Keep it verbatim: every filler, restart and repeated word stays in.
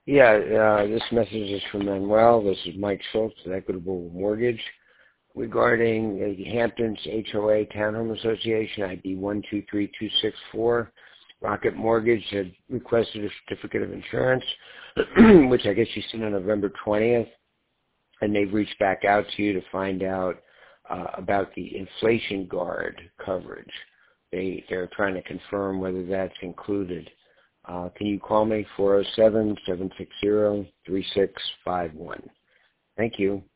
Yeah, uh, this message is from Manuel. This is Mike Schultz at Equitable Mortgage regarding the Hamptons H O A Townhome Association, I D one two three two six four. Rocket Mortgage had requested a certificate of insurance, which I guess you sent on November twentieth, and they've reached back out to you to find out uh, about the inflation guard coverage. They, they're trying to confirm whether that's included. Uh, can you call me, four oh seven, seven six zero, three six five one? Thank you.